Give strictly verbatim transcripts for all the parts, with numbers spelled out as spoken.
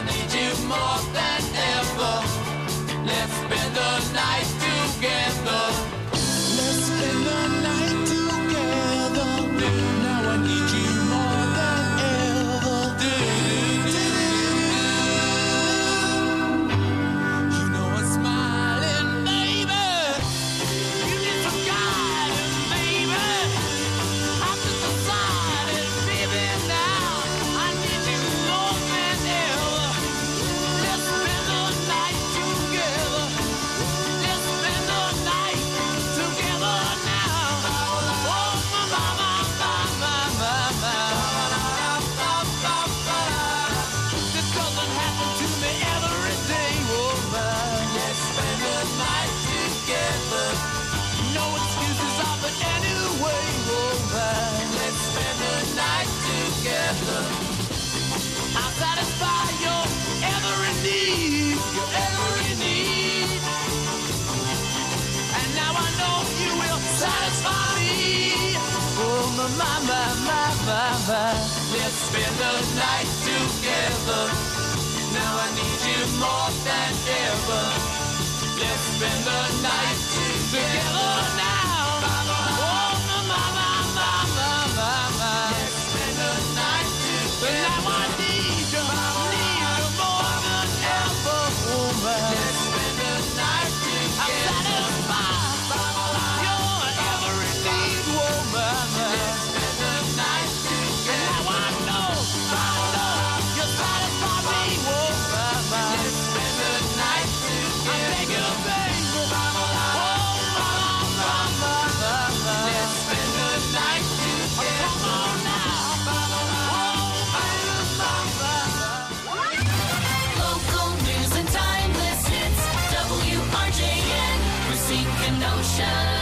need you more than ever. Let's spend the night together. Let's spend the night together. Now I need you more than ever. You know I'm smiling, baby. You need some guidance, baby. I'm just decided, baby, now I need you more than ever. Let's spend the night together. Let's spend the night together now. Oh, my, my, my, my, my, my, my. This doesn't happen to me every day, oh my. Let's spend the night together. No excuses of it anyway, oh my. Let's spend the night together. I'll satisfy your every need, your every need. And now I know you will satisfy me. Oh my, my, my, my, my, my. Let's spend the night together. Now I need you more than ever. Let's spend the night together now. Oh my, my, my, my, my, my, my. Let's spend the night together. Now I need you, need you more than ever. Oh my. Let's spend the night together. I'm satisfied your every need, oh my, my. Let's spend the night together. Now I know, I know you satisfy me, oh my, my. Let's spend the night together. I'm begging, baby. Oh my, my, my, my, my. Let's spend the night together. Come on now. Oh baby, my, my, my. Local news and timeless hits. W R J N, Racine Kenosha.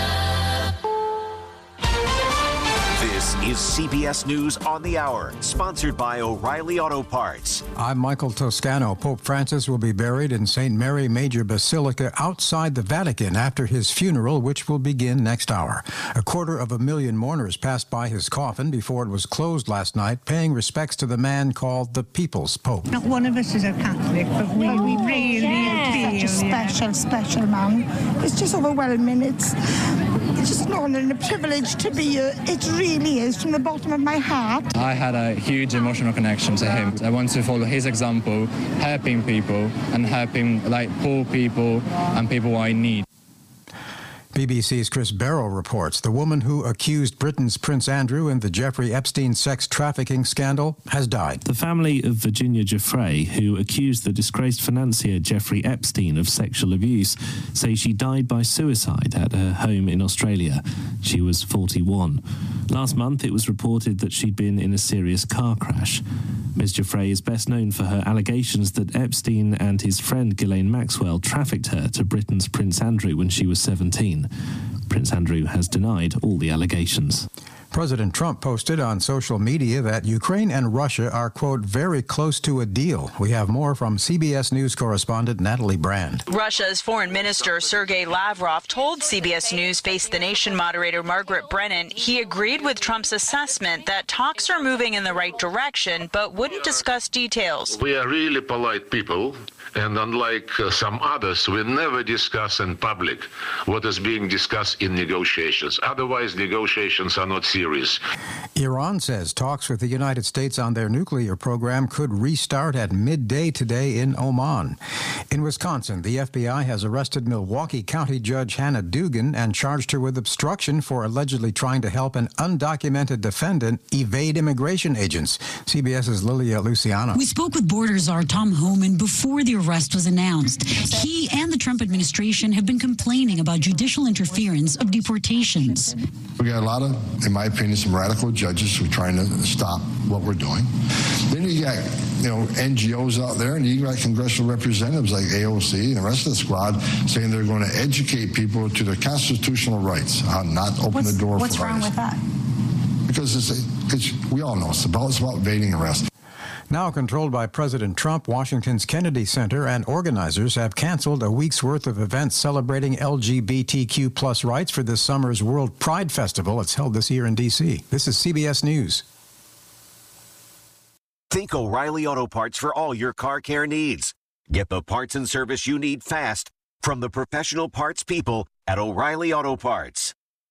This is C B S News on the Hour, sponsored by O'Reilly Auto Parts. I'm Michael Toscano. Pope Francis will be buried in Saint Mary Major Basilica outside the Vatican after his funeral, which will begin next hour. A quarter of a million mourners passed by his coffin before it was closed last night, paying respects to the man called the People's Pope. Not one of us is a Catholic, but we, we really feel Such a special, special man. It's just overwhelming. It's, it's just an honor and a privilege to be here. It really is, from the bottom of my heart. I had a huge emotional connection to him. I want to follow his example, helping people and helping like poor people and people I need. B B C's Chris Barrow reports the woman who accused Britain's Prince Andrew in the Jeffrey Epstein sex trafficking scandal has died. The family of Virginia Giuffre, who accused the disgraced financier Jeffrey Epstein of sexual abuse, say she died by suicide at her home in Australia. She was forty-one. Last month, it was reported that she'd been in a serious car crash. Miz Giuffre is best known for her allegations that Epstein and his friend Ghislaine Maxwell trafficked her to Britain's Prince Andrew when she was seventeen. Prince Andrew has denied all the allegations. President Trump posted on social media that Ukraine and Russia are, quote, very close to a deal. We have more from C B S News correspondent Natalie Brand. Russia's Foreign Minister Sergei Lavrov told C B S News Face the Nation moderator Margaret Brennan he agreed with Trump's assessment that talks are moving in the right direction, but wouldn't discuss details. We are really polite people, and unlike uh, some others, we never discuss in public what is being discussed in negotiations. Otherwise, negotiations are not serious. Iran says talks with the United States on their nuclear program could restart at midday today in Oman. In Wisconsin, the F B I has arrested Milwaukee County Judge Hannah Dugan and charged her with obstruction for allegedly trying to help an undocumented defendant evade immigration agents. CBS's Lilia Luciano. We spoke with Border Czar Tom Homan before the arrest was announced. He and the Trump administration have been complaining about judicial interference of deportations. We got a lot of, in my opinion, some radical judges who are trying to stop what we're doing. Then you got, you know, N G Os out there, and you got congressional representatives like A O C and the rest of the squad saying they're going to educate people to their constitutional rights, uh, not open What's, the door what's for wrong ICE. with that? Because it's, because we all know it's about, it's about evading arrest. Now controlled by President Trump, Washington's Kennedy Center and organizers have canceled a week's worth of events celebrating L G B T Q plus rights for this summer's World Pride Festival. It's held this year in D C. This is C B S News. Think O'Reilly Auto Parts for all your car care needs. Get the parts and service you need fast from the professional parts people at O'Reilly Auto Parts.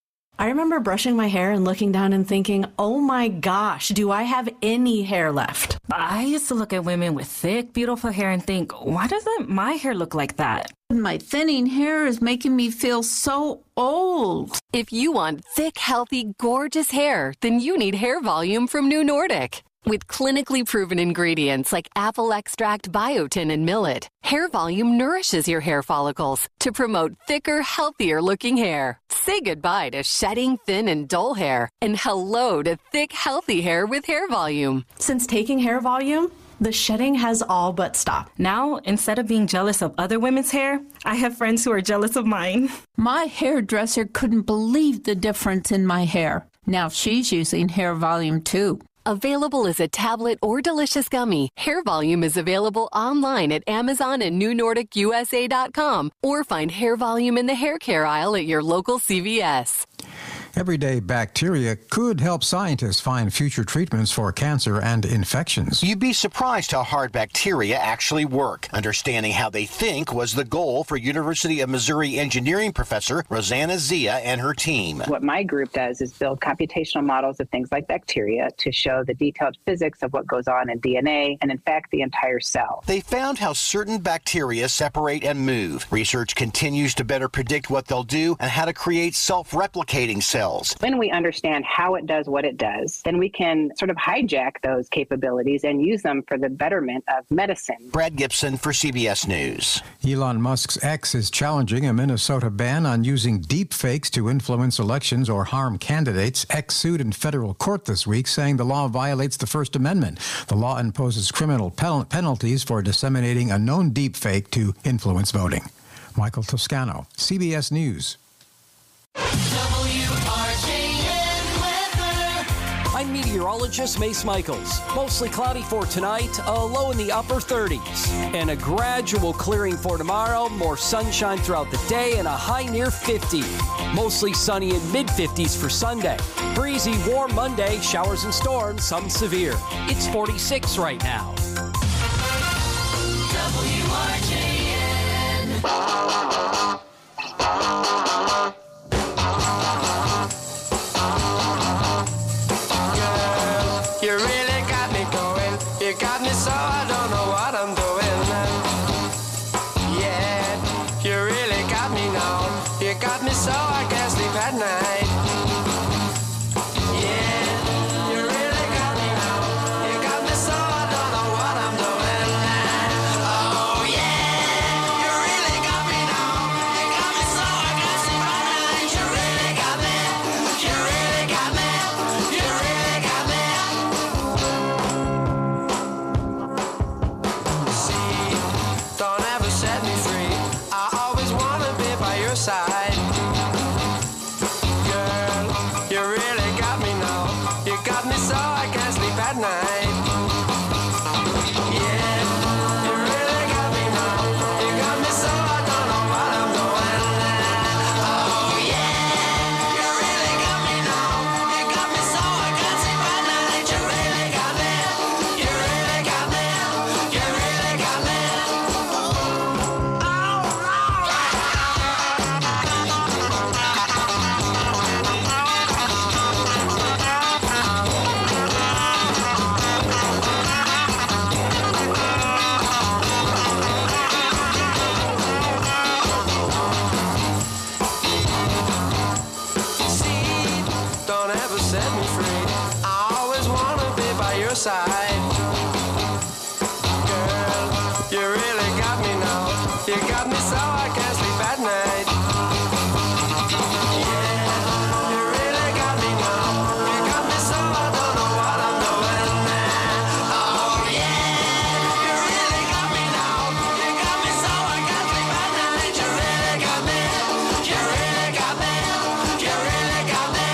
I remember brushing my hair and looking down and thinking, oh my gosh, do I have any hair left? I used to look at women with thick, beautiful hair and think, why doesn't my hair look like that? My thinning hair is making me feel so old. If you want thick, healthy, gorgeous hair, then you need Hair Volume from New Nordic. With clinically proven ingredients like apple extract, biotin, and millet, Hair Volume nourishes your hair follicles to promote thicker, healthier-looking hair. Say goodbye to shedding, thin, and dull hair, and hello to thick, healthy hair with Hair Volume. Since taking Hair Volume, the shedding has all but stopped. Now, instead of being jealous of other women's hair, I have friends who are jealous of mine. My hairdresser couldn't believe the difference in my hair. Now she's using Hair Volume too. Available as a tablet or delicious gummy, Hair Volume is available online at Amazon and New Nordic U S A dot com, or find Hair Volume in the hair care aisle at your local C V S. Everyday bacteria could help scientists find future treatments for cancer and infections. You'd be surprised how hard bacteria actually work. Understanding how they think was the goal for University of Missouri engineering professor Rosanna Zia and her team. What my group does is build computational models of things like bacteria to show the detailed physics of what goes on in D N A and, in fact, the entire cell. They found how certain bacteria separate and move. Research continues to better predict what they'll do and how to create self-replicating cells. When we understand how it does what it does, then we can sort of hijack those capabilities and use them for the betterment of medicine. Brad Gibson for C B S News. Elon Musk's X is challenging a Minnesota ban on using deep fakes to influence elections or harm candidates. X sued in federal court this week, saying the law violates the First Amendment. The law imposes criminal pen- penalties for disseminating a known deep fake to influence voting. Michael Toscano, C B S News. I'm meteorologist Mace Michaels. Mostly cloudy for tonight, a low in the upper thirties. And a gradual clearing for tomorrow, more sunshine throughout the day, and a high near fifty. Mostly sunny in mid-fifties for Sunday. Breezy, warm Monday, showers and storms, some severe. It's forty-six right now. W R J N. You really got me going. You got me so I don't know what I'm doing. Yeah, you really got me now. You got me so I can't sleep at night. Yeah, you really got me now. You got me so I don't know what I'm doing. Oh yeah, you really got me now. You got me so I can't sleep at night. You really got me. You really got me. You really got me. Don't ever set me free. I always wanna be by your side. Girl, you really got me now. You got me so I can't sleep at night. Yeah, you really got me now. You got me so I don't know what I'm doing. Oh yeah, you really got me now. You got me so I can't sleep at night. You really got me. You really got me. You really got me. Don't ever set me free. I always wanna be by your side. Girl, you really got me now. You got me so I can't sleep at night. Yeah, you really got me now. You got me so I don't know what I'm doing. Oh yeah, you really got me now. You got me so I can't sleep at night. You really got me. You really got me. You really got me.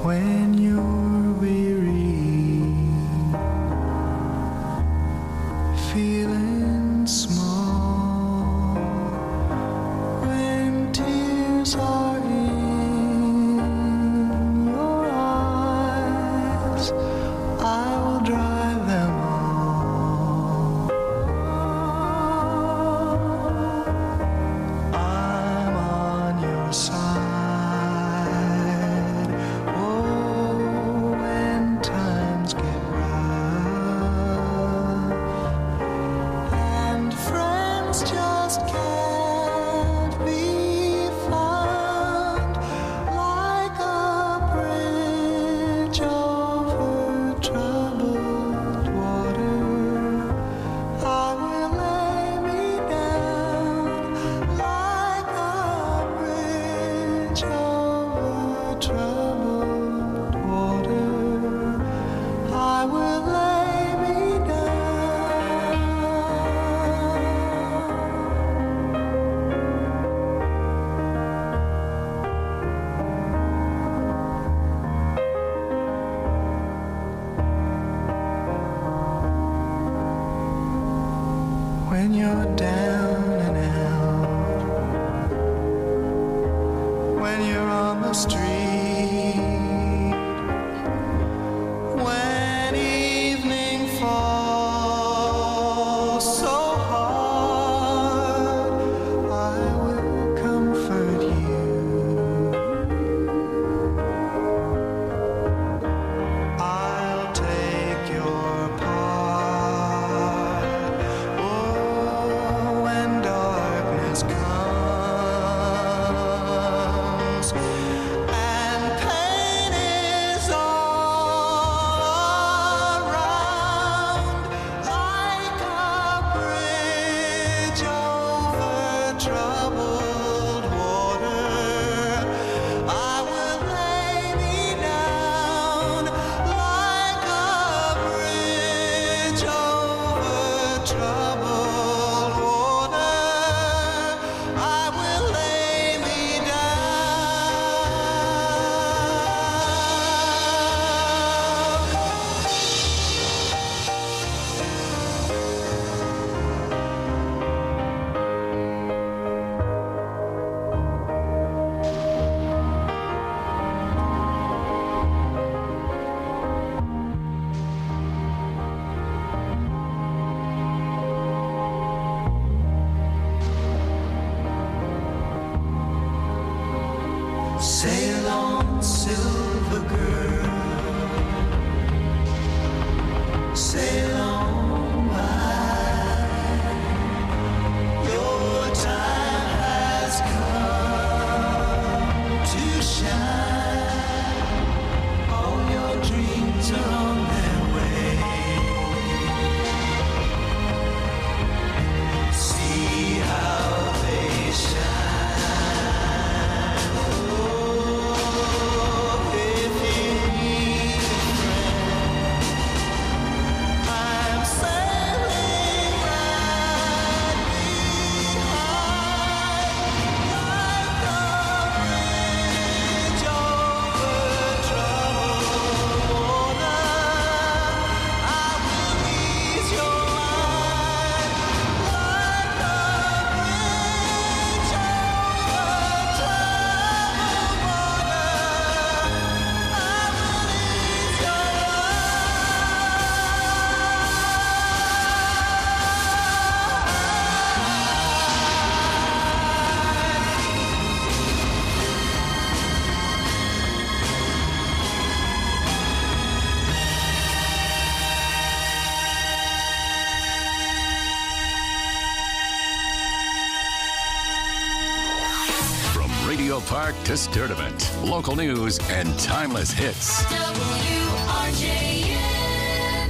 when you're weary, feeling small, when tears are in your eyes, I will dry them all. I'm on your side. Oh, when times get rough and friends just can't be found, like a bridge over troubled water, I will lay me down. Like a bridge over troubled water, I will lay me down. When you're down and out, when you're on the street, when evening falls so hard, I will comfort you. I'll take your part. Oh, when darkness comes and pain is all around, like a bridge over troubled water, I will lay me down. Like a bridge over troubled water, I will lay me sail on, silver girl, sail on by. Your time has come to shine. All your dreams are on their way. See how they shine. Radio Park to Sturdivant. Local news and timeless hits. W R J N.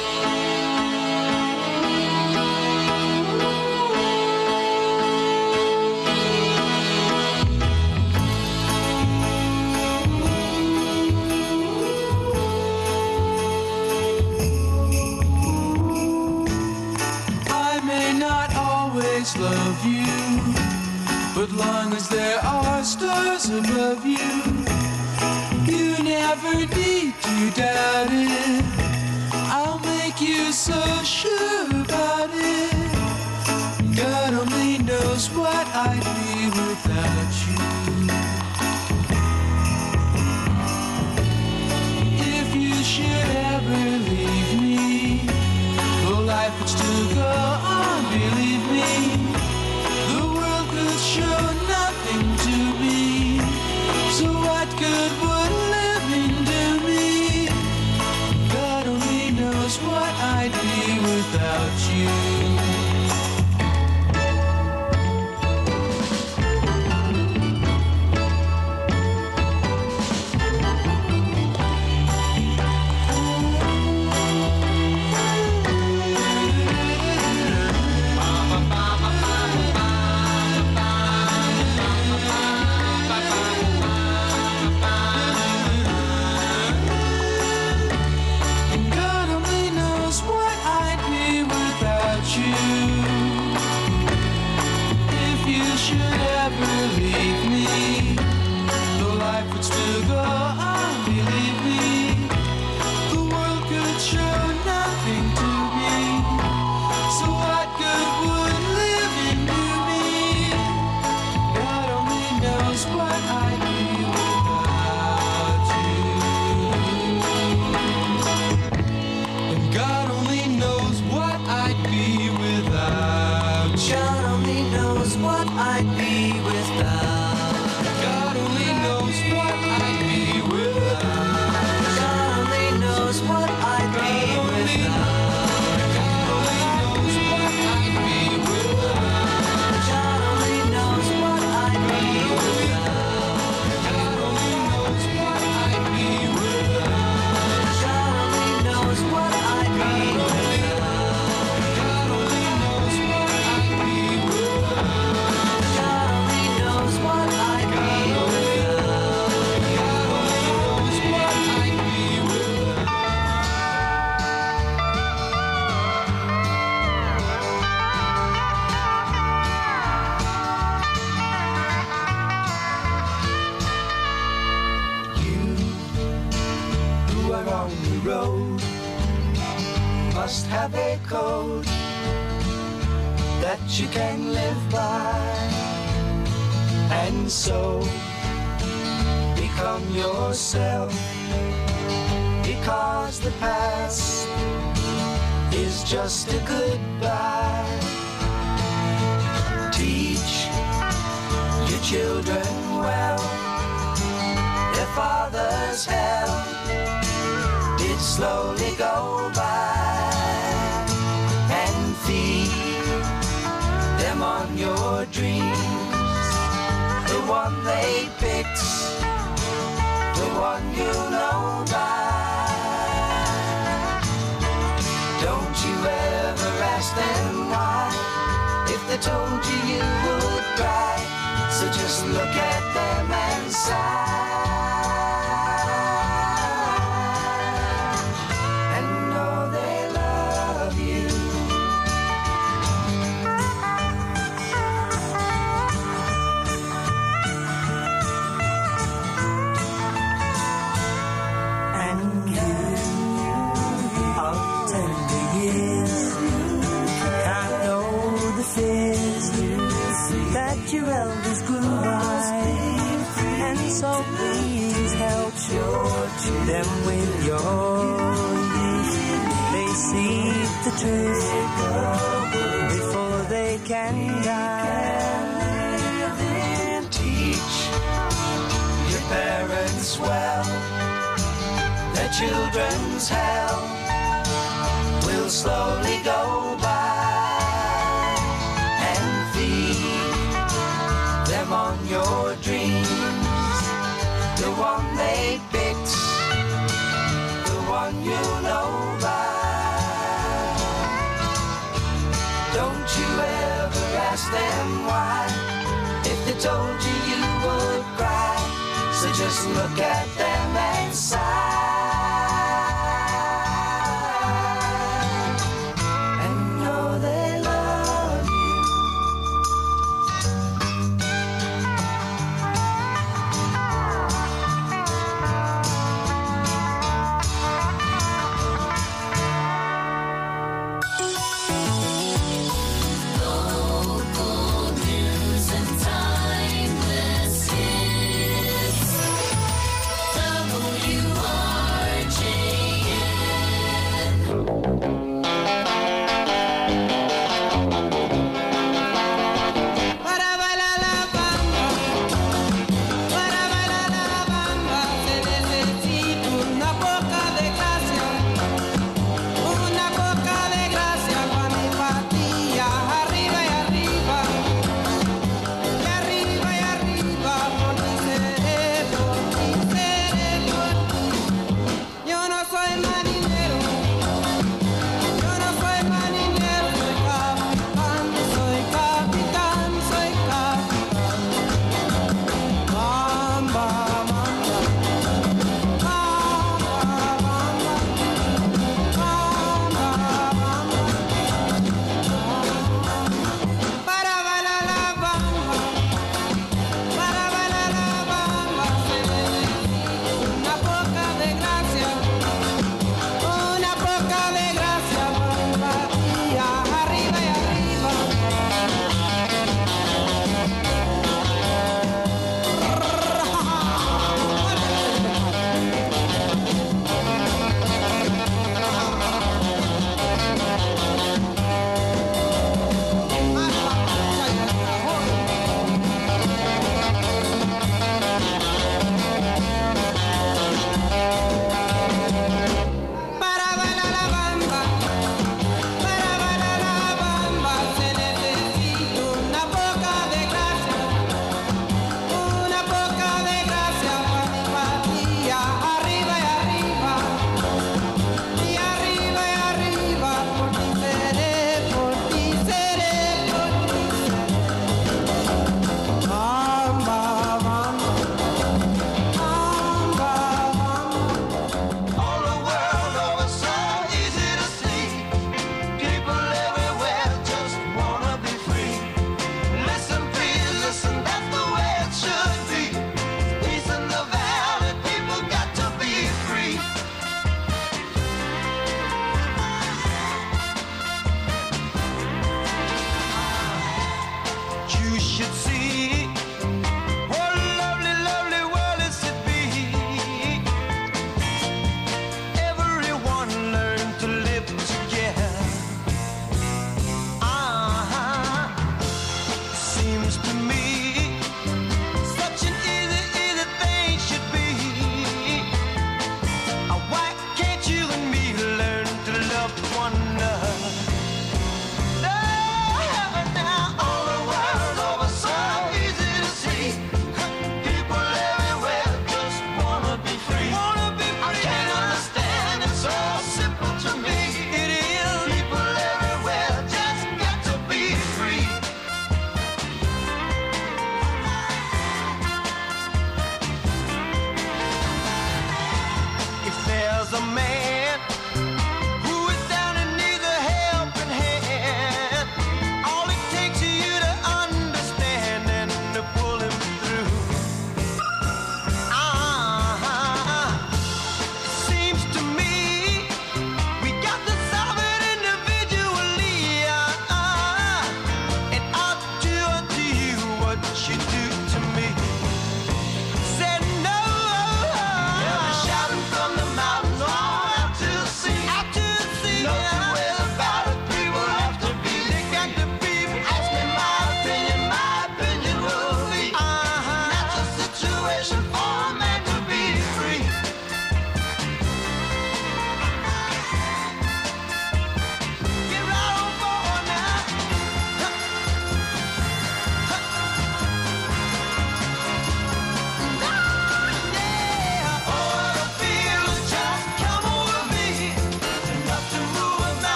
I may not always love you, but long as there are stars above you, you never never need to doubt it. I'll make you so sure about it. God only knows what I'd be without you. If you should ever leave me, well, life would still go on, believe me. The world could show nothing to me. So what good would living do me? God only knows what I'd be without you. Have a code that you can live by, and so become yourself, because the past is just a goodbye. Teach your children well, their father's hell did slowly go by. Them on your dreams, the one they picked, the one you know by. Don't you ever ask them why, if they told you you would cry. So just look at them and sigh. Your elders grew by, and so please help them with your youth. They seek the truth before they can die. Teach your parents well, their children's hell will slowly go by. On your dreams, the one they picked, the one you know by. Don't you ever ask them why, if they told you you would cry. So just look at them and sigh.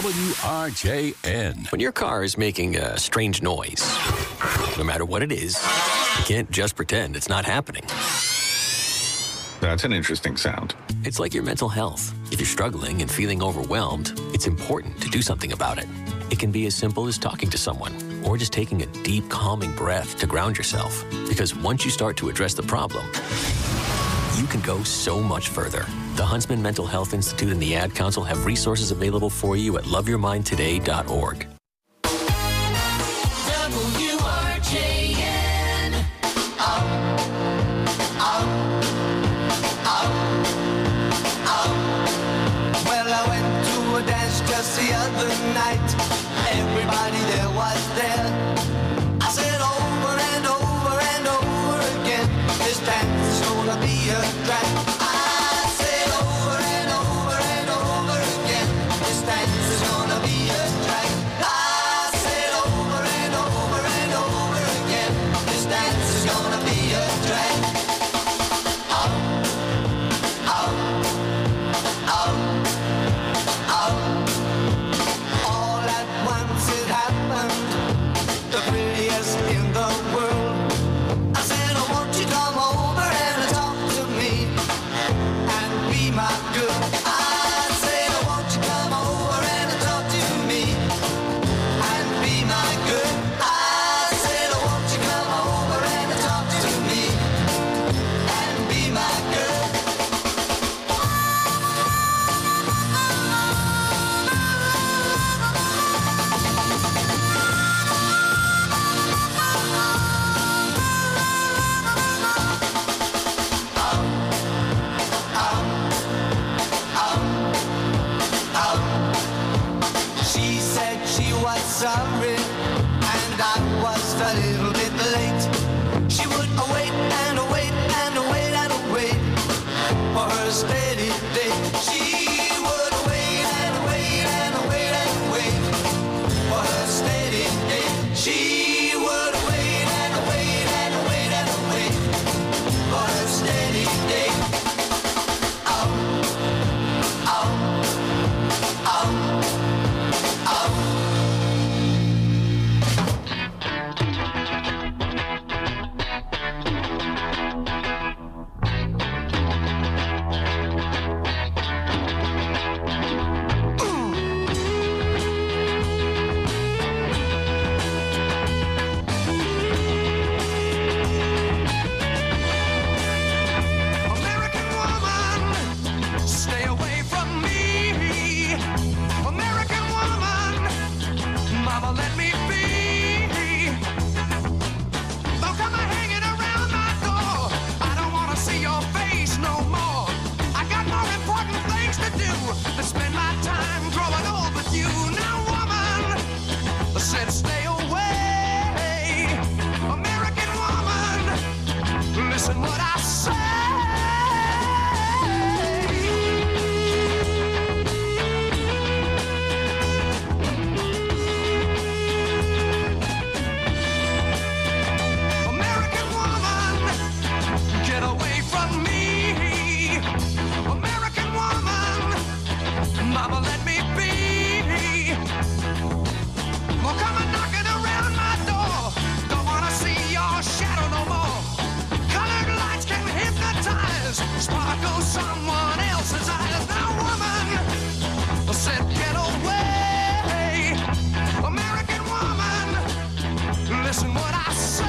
W R J N. When your car is making a strange noise, no matter what it is, you can't just pretend it's not happening. That's an interesting sound. It's like your mental health. If you're struggling and feeling overwhelmed, it's important to do something about it. It can be as simple as talking to someone or just taking a deep, calming breath to ground yourself. Because once you start to address the problem, you can go so much further. The Huntsman Mental Health Institute and the Ad Council have resources available for you at love your mind today dot org. W R J N. Oh, oh, oh, oh. Well, I went to a dance just the other night. Everybody there was there. I said over and over and over again, this dance is gonna be a drag. I said over and over and over again, this dance is gonna be a drag. I said over and over and over again, this dance is gonna be a drag. Oh, oh, oh, oh. All at once it happened, the prettiest in the world. I said, oh, won't you come over and talk to me and be my girl? I said, oh, won't you come over and talk to me and be my girl? I said, oh, won't you come over and talk to me and be my girl? She said she was sorry, and I was a little bit late. She would await and await and await and await for her steady day. She would wait and wait and wait and wait for her steady day. She would wait and wait and wait and wait for her steady day. Oh, oh, oh. American woman, stay away from me. American woman, mama, let me be. Don't come hanging around my door. I don't want to see your face no more. I got more important things to do than spend my time growing old with you. Now, woman, I said stay away. American woman, listen what I say. American woman, get away from me. American woman, mama, let me be. Well, come and knocking around my door. Don't wanna see your shadow no more. Colored lights can hypnotize, sparkle someone else's eyes. Now, woman, I said get away. American woman, listen what I say.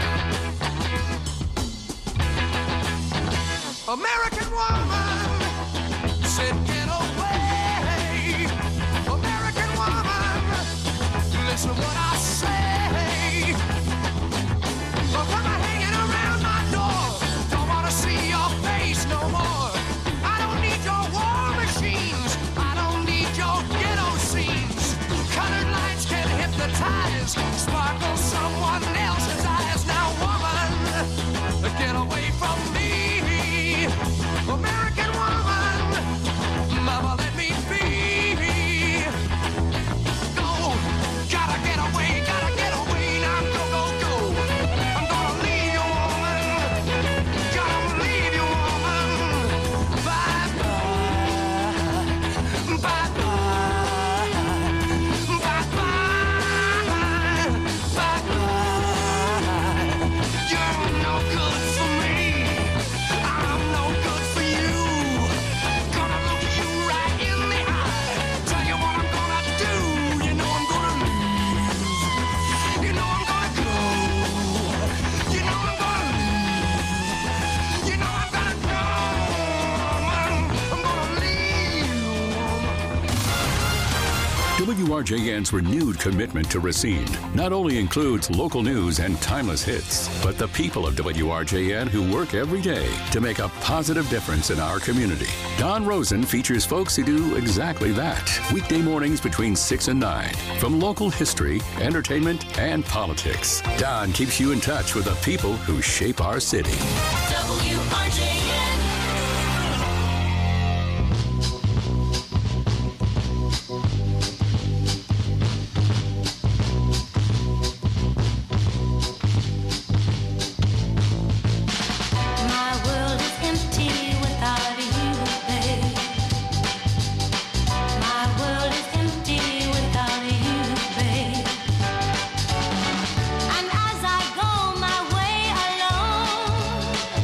American woman, eyes sparkle someone else's eyes. Now, woman, get away from me. American woman, mama, let me be. Go, gotta get away, gotta get away. Now, go, go, go. I'm gonna leave you, woman. Gonna leave you, woman. Bye, bye. Bye, bye. Bye, bye. Bye, bye. You're no good for me. I'm no good for you. Gonna look you right in the eye. Tell you what I'm gonna do. You know I'm gonna leave. You know I'm gonna go. You know I'm gonna leave. You know I'm gonna go. I'm gonna leave. W R J N's renewed commitment to Racine not only includes local news and timeless hits, but the people of W R J N who work every day to make a positive difference in our community. Don Rosen features folks who do exactly that. Weekday mornings between six and nine. From local history, entertainment, and politics, Don keeps you in touch with the people who shape our city. W R J N. My world is empty without you, babe. My world is empty without you, babe. And as I go my way alone,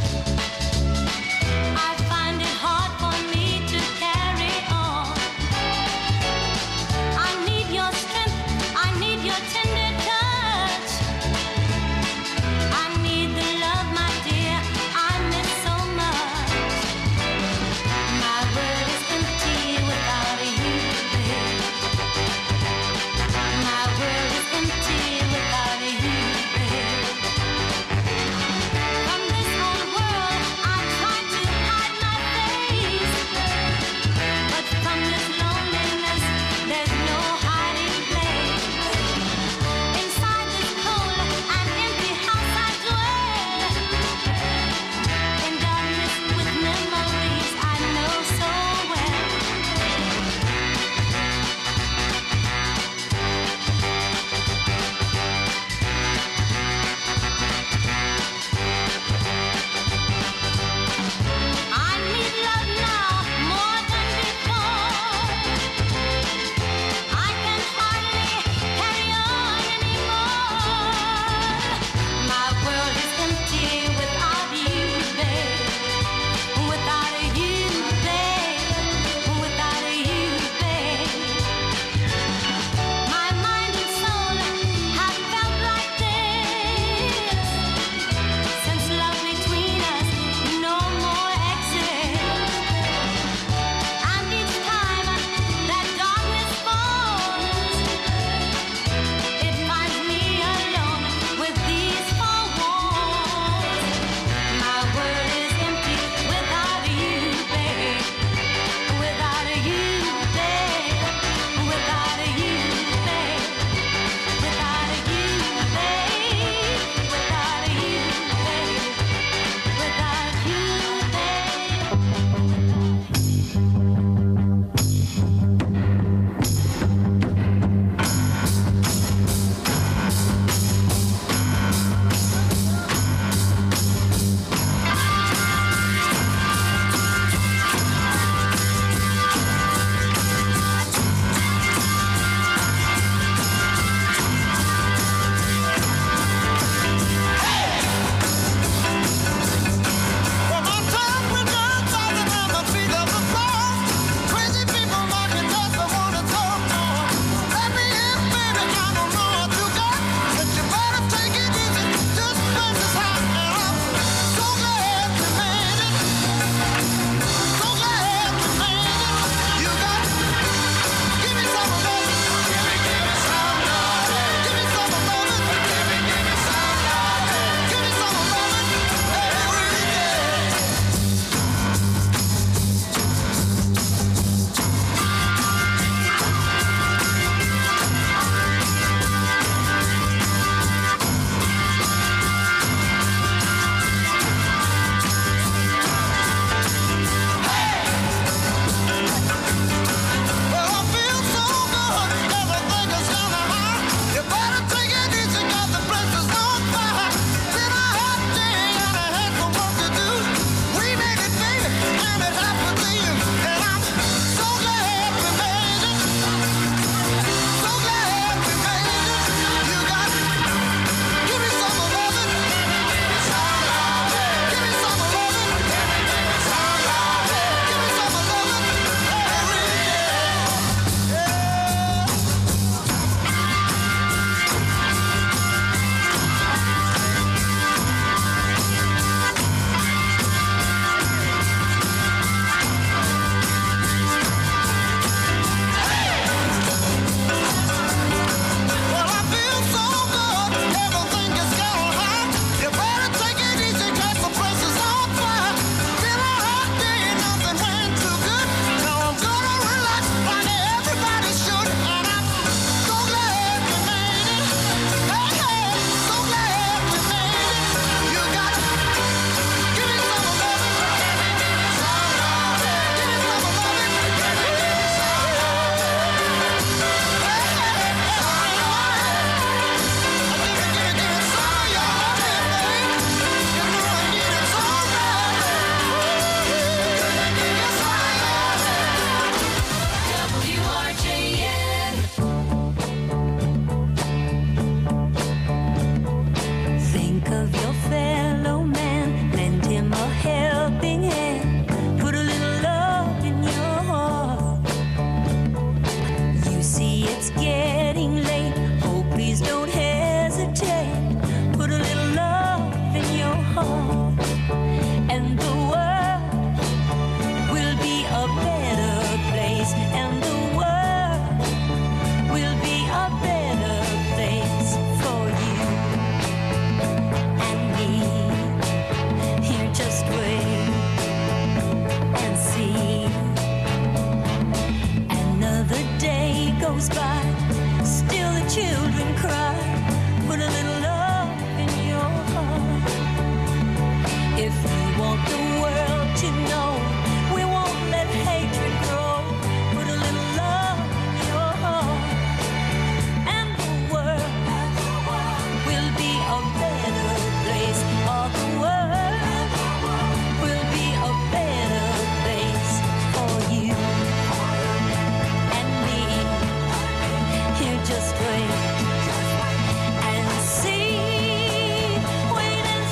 goes by, still the children cry. Put a little love in your heart. If you want the world to know, we won't let hatred grow. Put a little love in your heart, and the world will be a better place. All the world will be a better place for you and me. Here, just wait and see. Wait and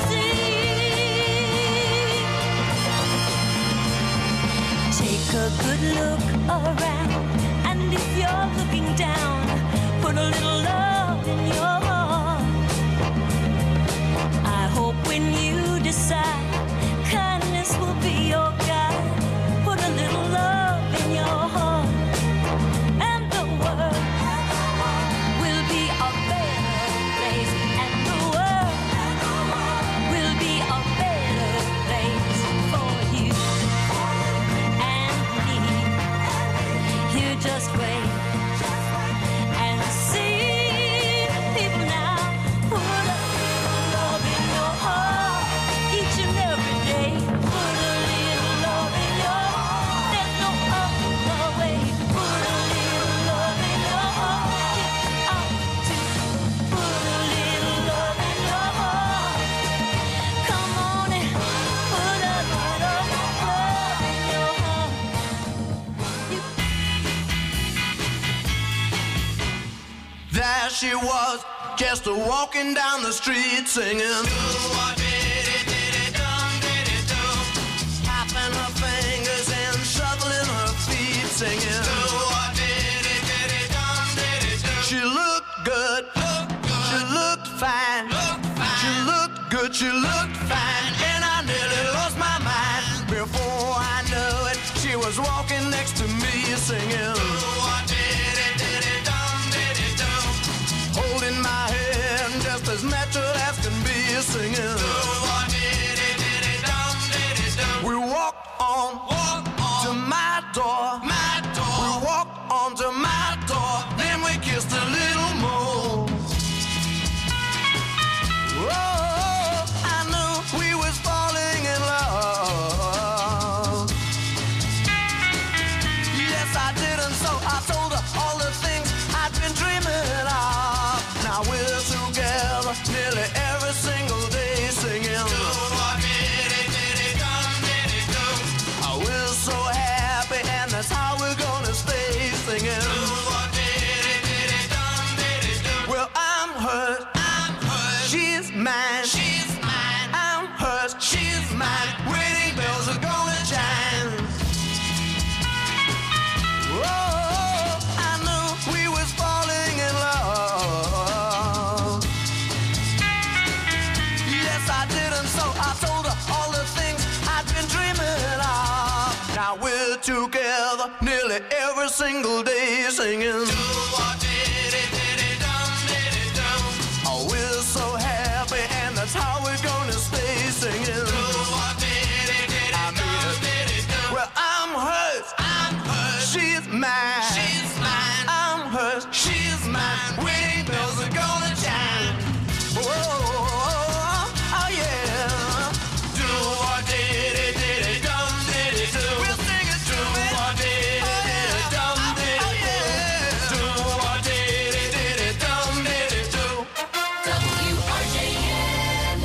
see. Take a good look around, and if you're looking down, put a little love in your heart. I hope when you decide, kindness will be your guide. Put a little love in your heart, and the world will be a better place. And the world will be a better place for you and me. You just wait and see. People now, put a little love in your heart each and every day. Put a little love in your heart. There's no other way. Put a little love in your heart. Get out to put a little love in your heart. Come on and put a little love in your heart. There she was, just a walking down the street singing. Tapping her fingers and shuffling her feet singing. She looked good, she looked fine, she looked good, she looked fine, and I nearly lost my mind. Before I knew it, she was walking next to me singing. Holding my hand just as natural as can be singing. We walked on, to my door. We walked on to my door. Then we kissed a little more. Oh, I knew we was falling in love. Yes, I did, and so I told her all the things I'd been dreaming of. Now we're together nearly every single day singing. Oh, we're so happy, and that's how we're gonna stay singing. Well, I'm hers, she's mine. I'm hers, she's mine. Wedding bells are gonna chime. Oh, I knew we was falling in love. Yes, I did, and so I told her all the things I'd been dreaming of. Now we're together nearly every single day singing. Oh, we're so happy, and that's how we're gonna stay singing. I mean, well, I'm hers, she's mine. I'm hers, she's mine. Wedding bells are gonna chime. Oh, oh yeah. Do what did it, did it, dum did it do. We'll sing it to it. Do what did it, did it, dum did it do. Do what did it, did it, dum did it do. W R J N.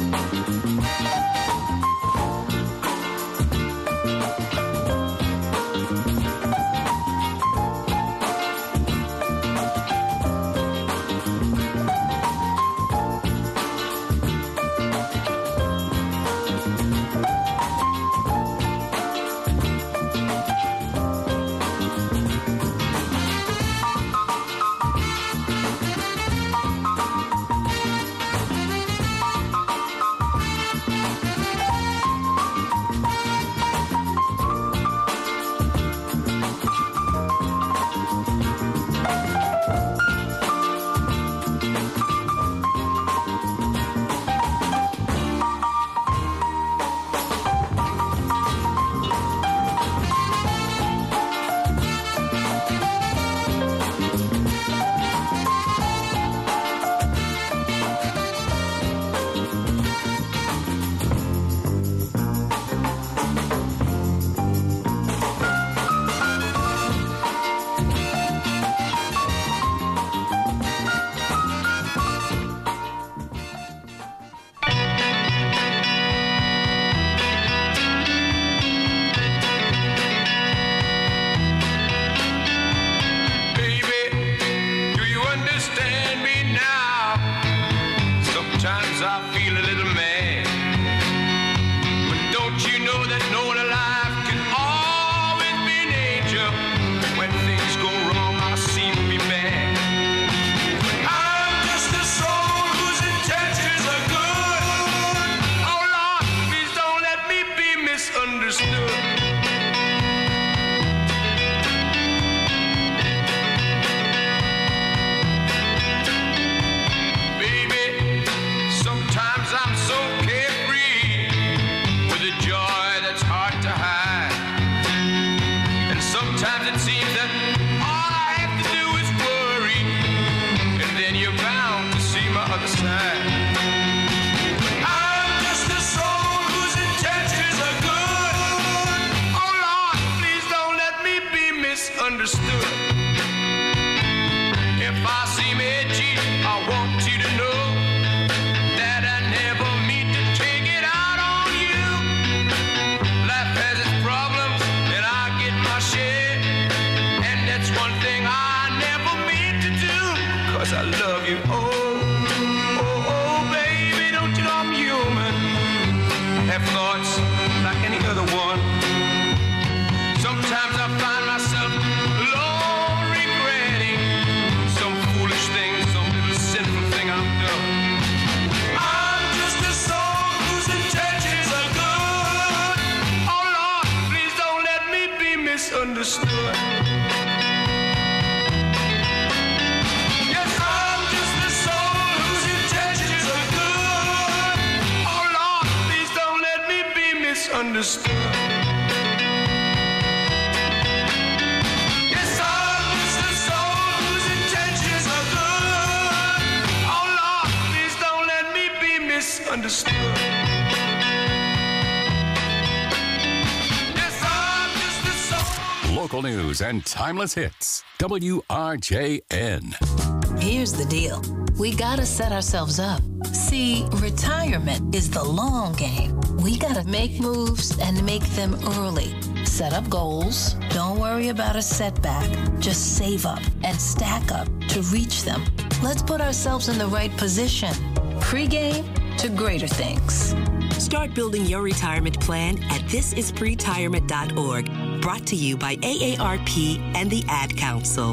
Local news and timeless hits. W R J N. Here's the deal. We gotta set ourselves up. See, retirement is the long game. We gotta make moves and make them early. Set up goals. Don't worry about a setback. Just save up and stack up to reach them. Let's put ourselves in the right position. Pre-game to greater things. Start building your retirement plan at this is pretirement dot org. Brought to you by A A R P and the Ad Council.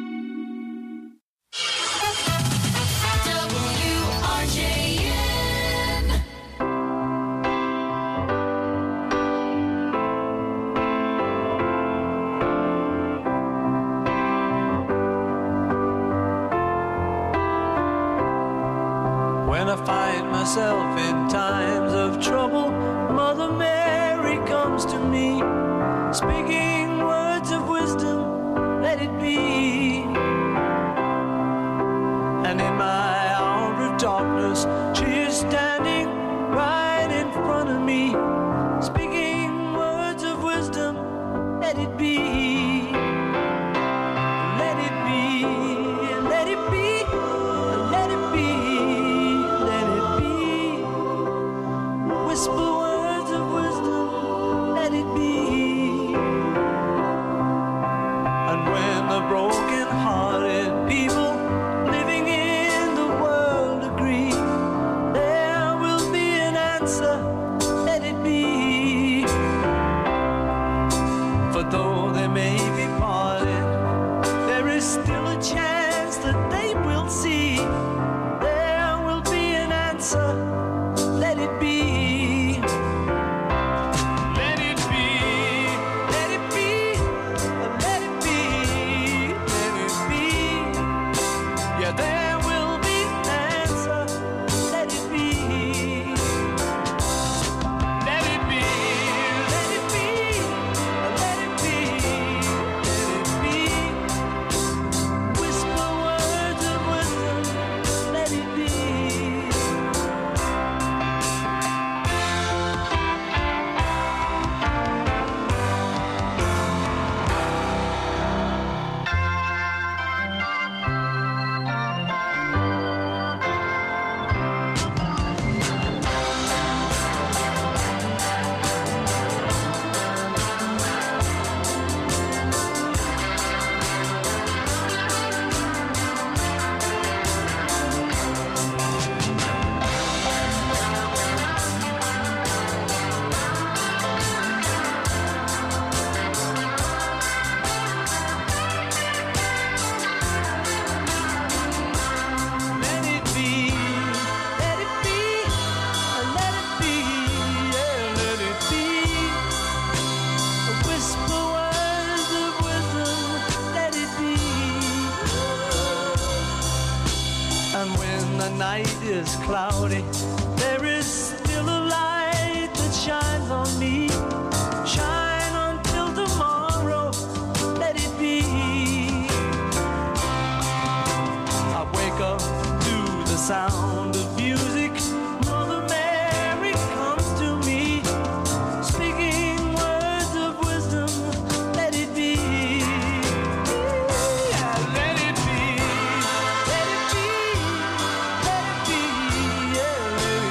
When I find myself in times of trouble, Mother Mary comes to me, speaking words of wisdom, let it be. And in my hour of darkness, she is standing right in front of me, speaking words of wisdom, let it be. Let it be, let it be, let it be. answer, let it be. For though they may be parted, there is still a chance that they will see. There will be an answer, let it be. Let it be, let it be, let it be, let it be. Yeah, there will be an answer, let it be. Let it be, let it be, let it be, let it be. Whisper words of wisdom, let it be. Let it be, let it be, let it be, yeah, let it be. Whisper words of wisdom, let it be. And when the night is cloudy, there is still a light that shines on me. Shine until tomorrow, let it be. I wake up to the sound of music. Mother Mary comes to me, speaking words of wisdom. Let it be. Yeah, let it be. Let it be. Let it be. Yeah, let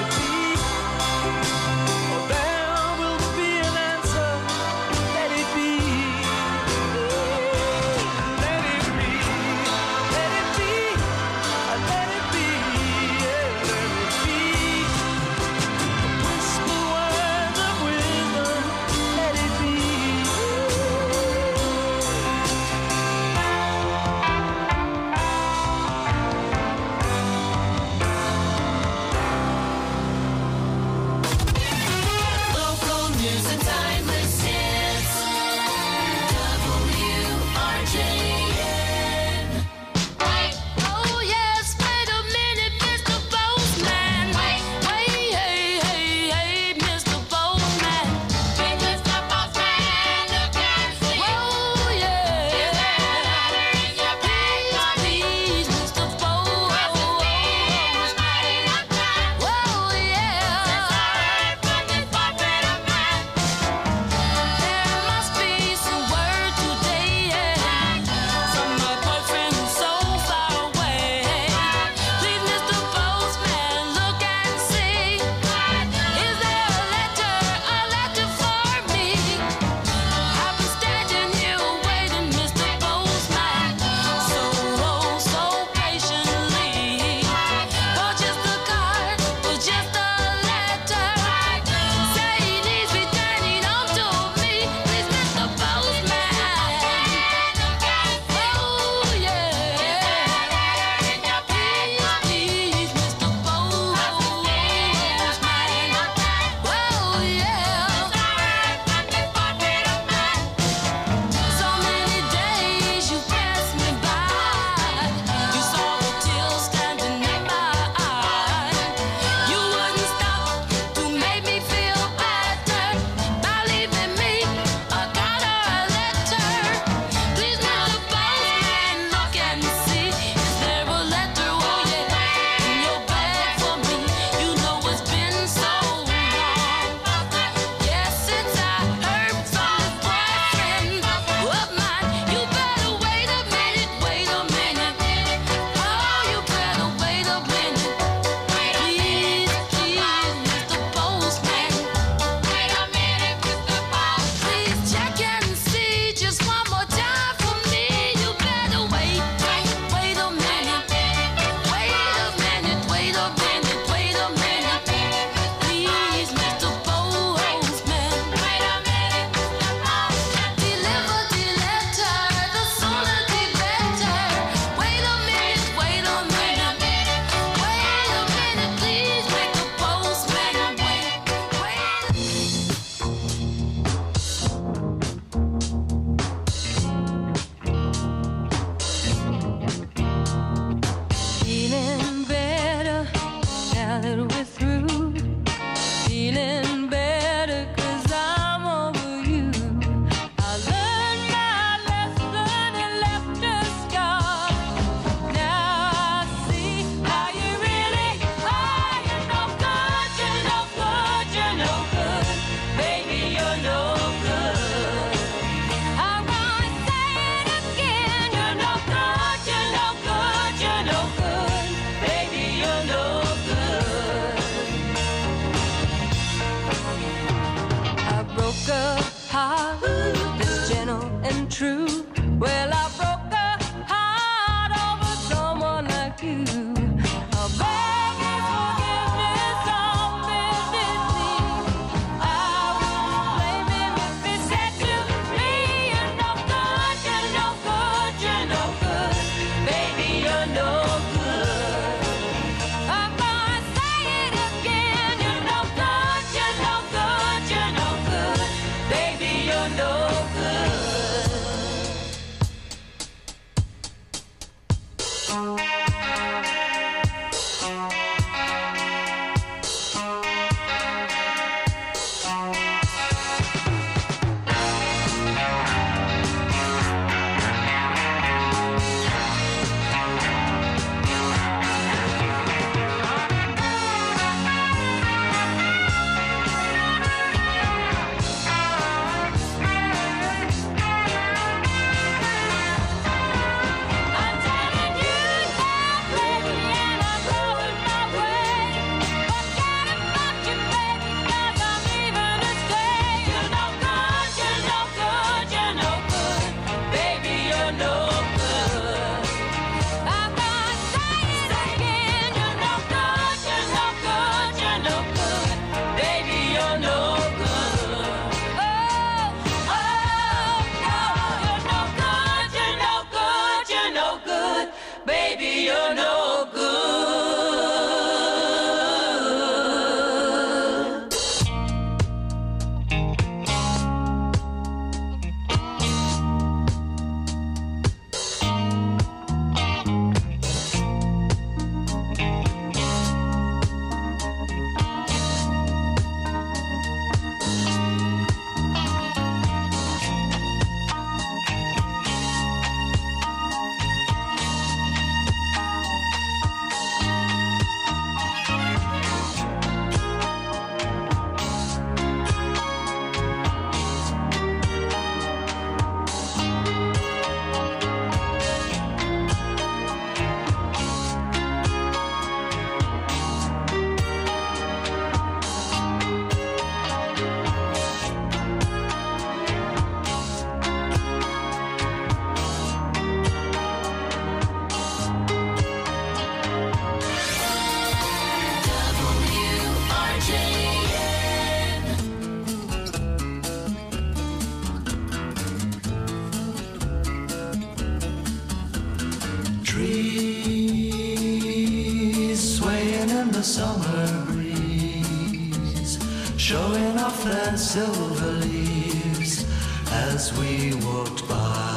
showing off their silver leaves as we walked by.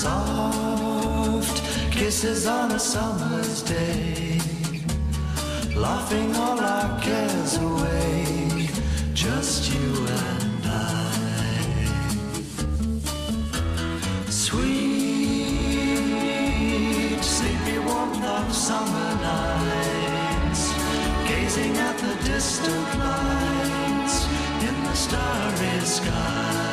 Soft kisses on a summer's day, laughing all our cares away, just you and I. Sweet, sleepy warmth of summer nights, gazing at the distant lights in the starry sky.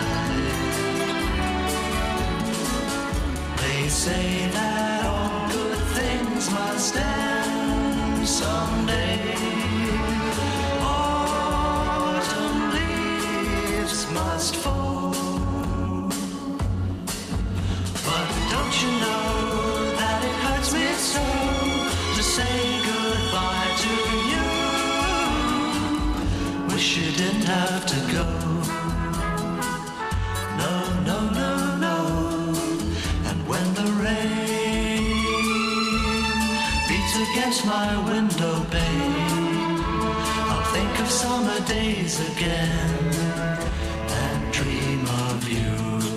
They say that all good things must end someday. Autumn leaves must fall. But don't you know that it hurts me so to say goodbye to you? Wish you didn't have to go. No, no, no, no. And when the rain beats against my window pane, I'll think of summer days again and dream of you.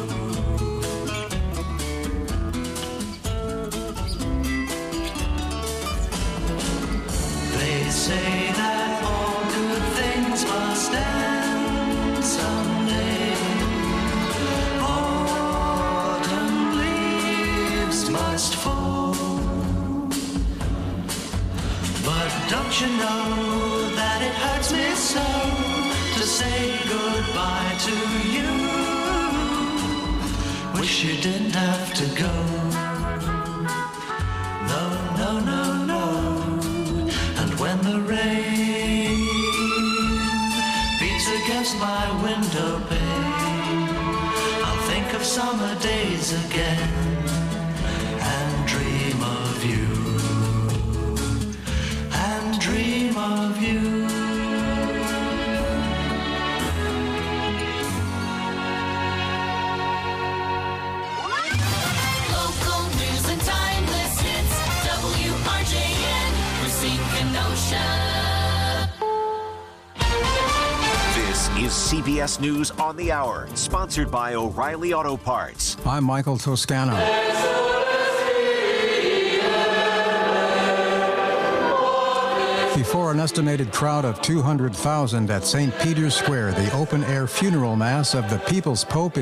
They say that all good things must end someday. Autumn leaves must fall. But don't you know that it hurts me so to say goodbye to you? Wish you didn't have to go. No, no, no, no. And when the rain beats against my window pane, I'll think of summer days again and dream of you. And dream of you. Local news and timeless hits. W R J N, Racine Kenosha. This is C B S News on the Hour, sponsored by O'Reilly Auto Parts. I'm Michael Toscano. Before an estimated crowd of two hundred thousand at Saint Peter's Square, the open-air funeral mass of the People's Pope